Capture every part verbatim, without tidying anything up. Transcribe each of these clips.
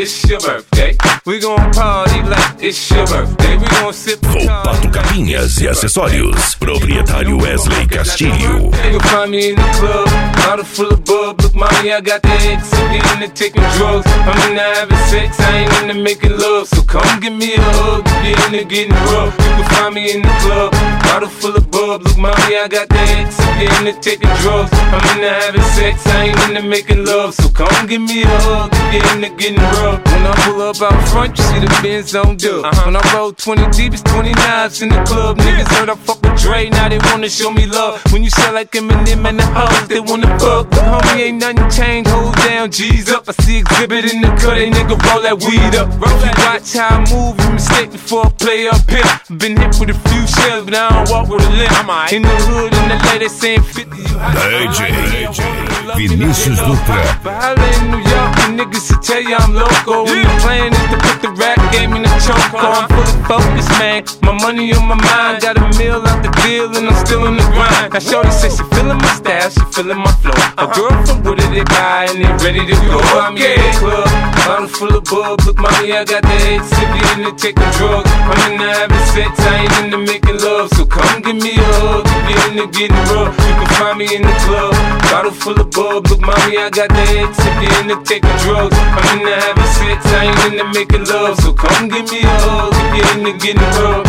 it's your birthday. We gon' party like it's your birthday. We gon' sip Volpato Capinhas e Acessórios. Proprietário Wesley Castilho. You find me in the club, bottle full of bub. Look, mommy, I got the X. I'm into taking drugs. I'm into having sex. I ain't into making love. So come give me a hug. If you're into getting rough, you can find me in the club, bottle full of bub. Look, mommy, I got the X. I'm into taking drugs. I'm into having sex. I ain't into making love. So come give me a hug. If you're into getting rough. When I pull up out front, you see the Benz on dub. Uh-huh. When I roll twenty deep, it's twenty knives in the club. Niggas heard I fuck with Dre, now they wanna show me love. When you sell like Eminem and the hoes, they wanna fuck. But homie, ain't nothing changed, hold down, G's up. I see exhibit in the cut, they nigga roll that weed up. Roll that. Watch how I move, you mistake before I play up here. Been hit with a few shells, but I don't walk with a limp. In the hood, in the lady saying fifty, you hot. D J Vinicius Dutra. Holla in New York, the niggas will tell you I'm loco. When the plan is to put the rap game in the choke. I'm fully focused, man. My money on my mind. Got a meal out the deal and I'm still in the grind. Now shorty says she feeling my style, she feeling my flow. A girl from Wooded, they buy and they ready to go. I'm in the club, bottle full of bub. Look, mommy, I got the X. If you into taking drugs, I'm into having sex. I ain't into making love. So come give me a hug. If you into getting rough, you can find me in the club, bottle full of bub. Look, mommy, I got the X. If you into taking drugs, I'm into having sex. I ain't into making love. So come give me a hug. If you into getting rough.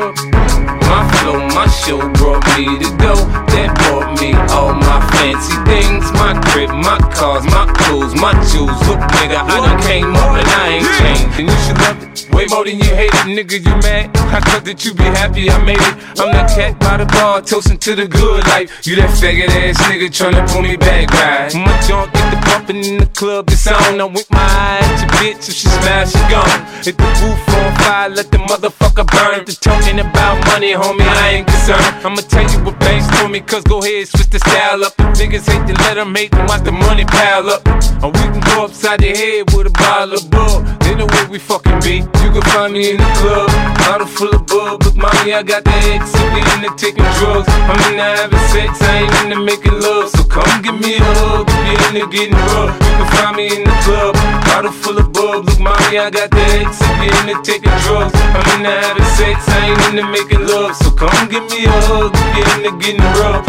My flow, my show brought me to go. That brought me all my fancy things. My crib, my cars, my clothes, my shoes. Look, nigga, I done came up and I ain't changed. And you should love it way more than you hate it. Nigga, you mad? I thought that you be happy I made it. I'm that cat by the bar, toasting to the good life. You that faggot ass nigga tryna pull me back, right? My junk get the bumpin' in the club, the sound. I'm with my eye at your bitch, if she smash, she gone. Hit the roof on fire, let the motherfucker burn. The talking about money, homie, I ain't concerned. I'ma tell you what banks told me, cause go ahead, switch the style up. The niggas hate to let them hate them, watch the money pile up. Or we can go upside the head with a bottle of bub. They know where we fucking be. You can find me in the club, bottle full of bub. Look, mommy, I got the X. If you into taking drugs, I'm into having sex. I ain't into making love. So come give me a hug. If you into getting rough, you can find me in the club, bottle full of bub. Look, mommy, I got the X. If you into taking drugs, I'm into having sex. I ain't into making love. So come give me a hug. If you into getting rough.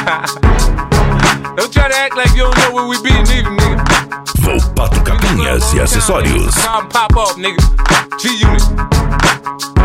Don't try to act like you don't know where we be, neither, nigga. Volpato Capinhas e Acessórios. Pop up, nigga. G-Unit.